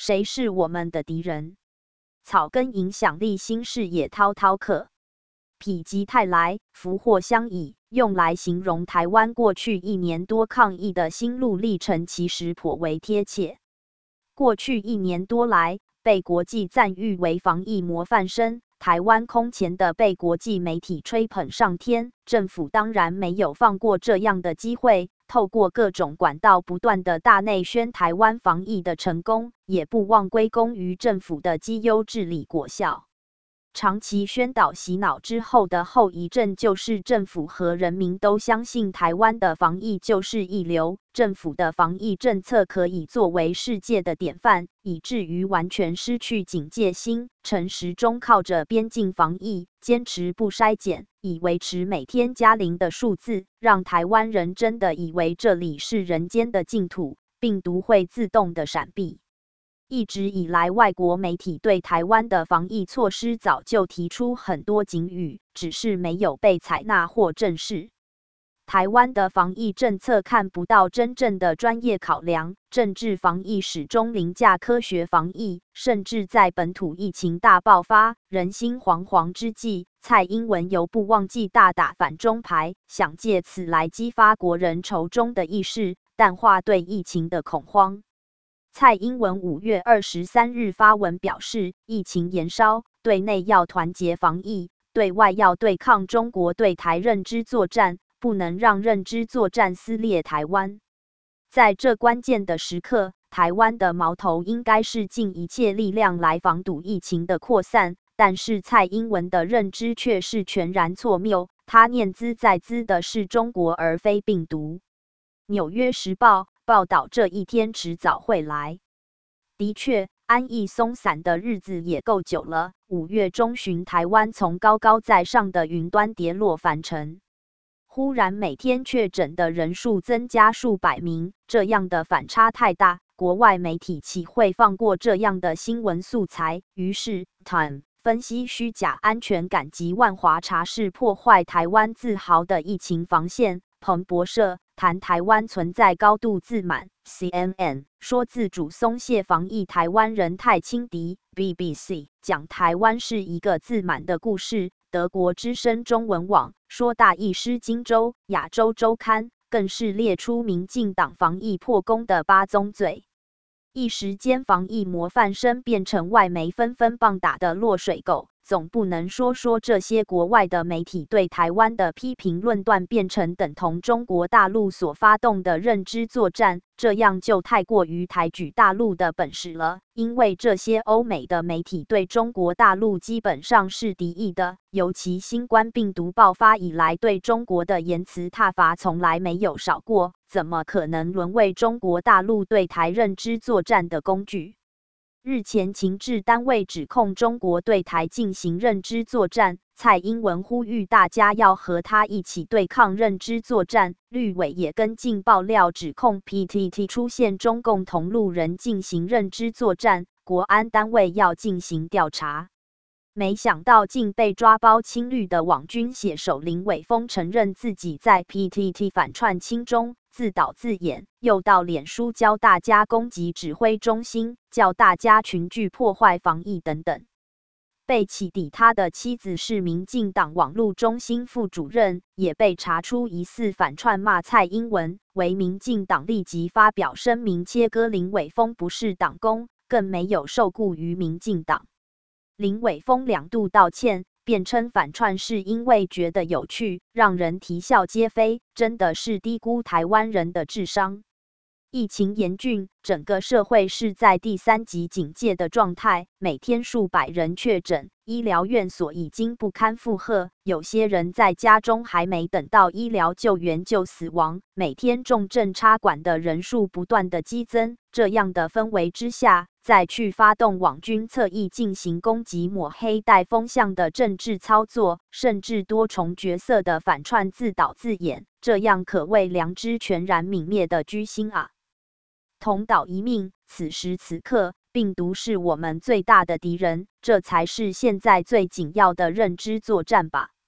谁是我们的敌人？草根影响力新视野滔滔客，否极泰来，福祸相倚，用来形容台湾过去1年多抗疫的心路历程，其实颇为贴切。过去1年多来，被国际赞誉为防疫模范生，台湾空前的被国际媒体吹捧上天，政府当然没有放过这样的机会，透过各种管道不断的大内宣台湾防疫的成功，也不忘归功于政府的绩优治理果效。长期宣导洗脑之后的后遗症，就是政府和人民都相信台湾的防疫就是一流，政府的防疫政策可以作为世界的典范，以至于完全失去警戒心，陈时中靠着边境防疫，坚持不筛检，以维持每天加0的数字，让台湾人真的以为这里是人间的净土，病毒会自动的闪避。一直以来，外国媒体对台湾的防疫措施早就提出很多警语，只是没有被采纳或正视。台湾的防疫政策看不到真正的专业考量，政治防疫始终凌驾科学防疫，甚至在本土疫情大爆发、人心惶惶之际，蔡英文犹不忘记大打反中牌，想借此来激发国人仇中的意识，淡化对疫情的恐慌。蔡英文5月23日发文表示，疫情延烧，对内要团结防疫，对外要对抗中国对台认知作战，不能让认知作战撕裂台湾。在这关键的时刻，台湾的矛头应该是尽一切力量来防堵疫情的扩散，但是蔡英文的认知却是全然错谬，他念兹在兹的是中国而非病毒。纽约时报报道这一天迟早会来。的确，安逸松散的日子也够久了。5月中旬，台湾从高高在上的云端跌落凡尘，忽然每天确诊的人数增加数百名，这样的反差太大，国外媒体岂会放过这样的新闻素材？于是 Time 分析虚假安全感及万华茶室破坏台湾自豪的疫情防线。彭博社谈台湾存在高度自满 ，CNN 说自主松懈防疫台湾人太轻敌 ，BBC 讲台湾是一个自满的故事。德国之声中文网说大意失荆州，亚洲周刊更是列出民进党防疫破功的8宗罪。一时间，防疫模范生变成外媒纷纷棒打的落水狗。总不能说这些国外的媒体对台湾的批评论断变成等同中国大陆所发动的认知作战，这样就太过于抬举大陆的本事了。因为这些欧美的媒体对中国大陆基本上是敌意的，尤其新冠病毒爆发以来，对中国的言辞挞伐从来没有少过，怎么可能沦为中国大陆对台认知作战的工具？日前，情治单位指控中国对台进行认知作战，蔡英文呼吁大家要和他一起对抗认知作战。绿委也跟进爆料，指控 PTT 出现中共同路人进行认知作战，国安单位要进行调查。没想到竟被抓包亲绿的网军写手林伟峰承认自己在 PTT 反串亲中，自导自演，又到脸书教大家攻击指挥中心，叫大家群聚破坏防疫等等。被起底他的妻子是民进党网络中心副主任，也被查出疑似反串骂蔡英文，为民进党立即发表声明切割林伟峰不是党工，更没有受雇于民进党。林伟峰2度道歉，辩称反串是因为觉得有趣，让人啼笑皆非，真的是低估台湾人的智商。疫情严峻，整个社会是在第3级警戒的状态，每天数百人确诊，医疗院所已经不堪负荷，有些人在家中还没等到医疗救援就死亡，每天重症插管的人数不断的激增。这样的氛围之下，再去发动网军侧翼进行攻击、抹黑、带风向的政治操作，甚至多重角色的反串、自导自演，这样可谓良知全然泯灭的居心啊！同岛一命，此时此刻，病毒是我们最大的敌人，这才是现在最紧要的认知作战吧。